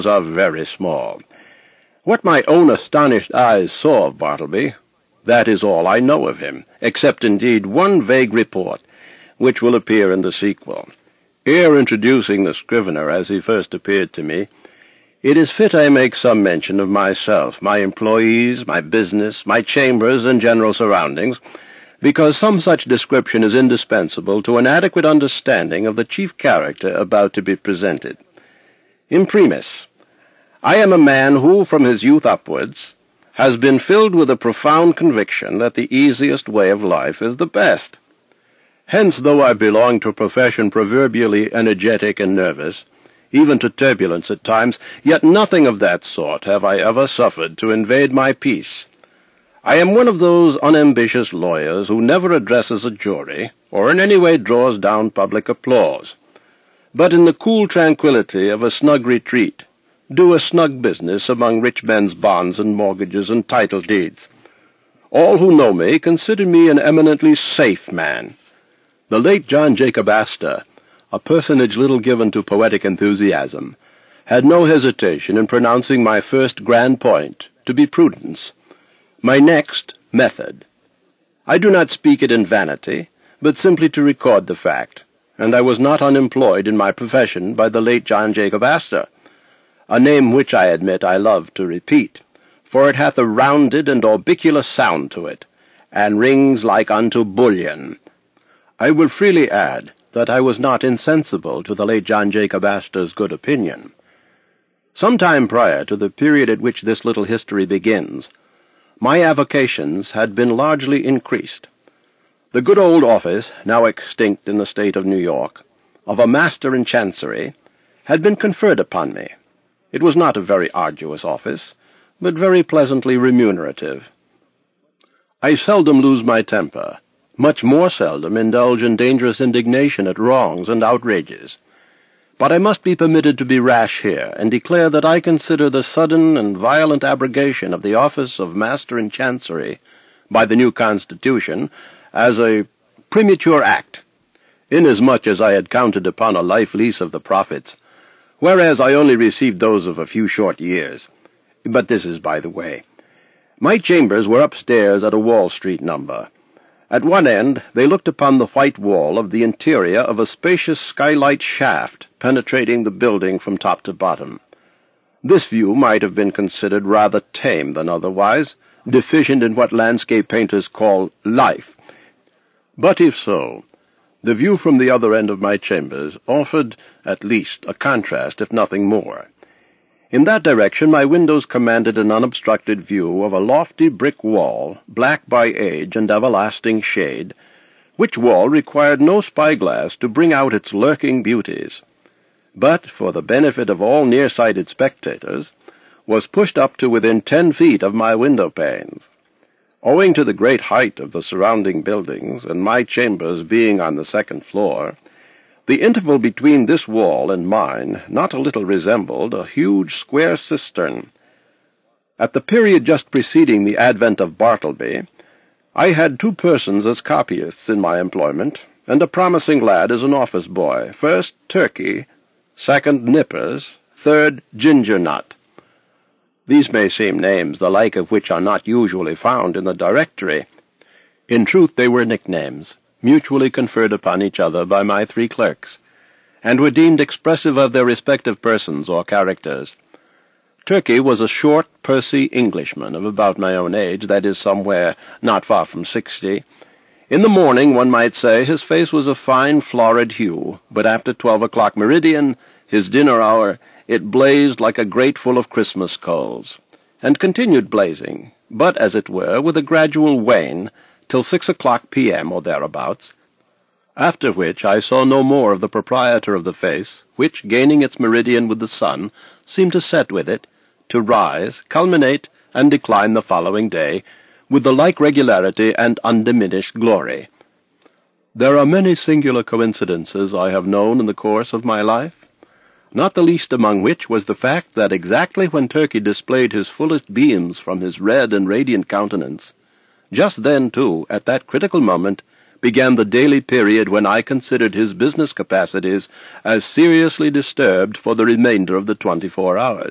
are very small. What my own astonished eyes saw of Bartleby, that is all I know of him, except indeed one vague report, which will appear in the sequel. Ere introducing the scrivener as he first appeared to me, it is fit I make some mention of myself, my employees, my business, my chambers, and general surroundings, because some such description is indispensable to an adequate understanding of the chief character about to be presented. Imprimis, I am a man who, from his youth upwards, has been filled with a profound conviction that the easiest way of life is the best. Hence, though I belong to a profession proverbially energetic and nervous, even to turbulence at times, yet nothing of that sort have I ever suffered to invade my peace. I am one of those unambitious lawyers who never addresses a jury, or in any way draws down public applause, but in the cool tranquillity of a snug retreat, do a snug business among rich men's bonds and mortgages and title deeds. All who know me consider me an eminently safe man. The late John Jacob Astor, a personage little given to poetic enthusiasm, had no hesitation in pronouncing my first grand point to be prudence, my next method. I do not speak it in vanity, but simply to record the fact, and I was not unemployed in my profession by the late John Jacob Astor, a name which I admit I love to repeat, for it hath a rounded and orbicular sound to it, and rings like unto bullion. I will freely add that I was not insensible to the late John Jacob Astor's good opinion. Some time prior to the period at which this little history begins, my avocations had been largely increased. The good old office, now extinct in the state of New York, of a master in chancery, had been conferred upon me. It was not a very arduous office, but very pleasantly remunerative. I seldom lose my temper, much more seldom indulge in dangerous indignation at wrongs and outrages. But I must be permitted to be rash here, and declare that I consider the sudden and violent abrogation of the office of Master in Chancery by the new Constitution as a premature act, inasmuch as I had counted upon a life lease of the profits, whereas I only received those of a few short years. But this is by the way. My chambers were upstairs at a Wall Street number. At one end they looked upon the white wall of the interior of a spacious skylight shaft penetrating the building from top to bottom. This view might have been considered rather tame than otherwise, deficient in what landscape painters call life. But if so, the view from the other end of my chambers offered, at least, a contrast, if nothing more. In that direction my windows commanded an unobstructed view of a lofty brick wall, black by age and everlasting shade, which wall required no spyglass to bring out its lurking beauties, but, for the benefit of all near-sighted spectators, was pushed up to within 10 feet of my window-panes. Owing to the great height of the surrounding buildings, and my chambers being on the second floor, the interval between this wall and mine not a little resembled a huge square cistern. At the period just preceding the advent of Bartleby, I had 2 persons as copyists in my employment, and a promising lad as an office boy, first Turkey, second Nippers, third Ginger Nut. These may seem names the like of which are not usually found in the directory. In truth they were nicknames, mutually conferred upon each other by my 3 clerks, and were deemed expressive of their respective persons or characters. Turkey was a short, pursy Englishman of about my own age, that is, somewhere not far from 60. In the morning, one might say, his face was a fine, florid hue, but after 12 o'clock meridian, his dinner hour, it blazed like a grate full of Christmas coals, and continued blazing, but, as it were, with a gradual wane, till 6 o'clock p.m. or thereabouts, after which I saw no more of the proprietor of the face, which, gaining its meridian with the sun, seemed to set with it, to rise, culminate, and decline the following day, with the like regularity and undiminished glory. There are many singular coincidences I have known in the course of my life, not the least among which was the fact that exactly when Turkey displayed his fullest beams from his red and radiant countenance, just then, too, at that critical moment, began the daily period when I considered his business capacities as seriously disturbed for the remainder of the 24 hours.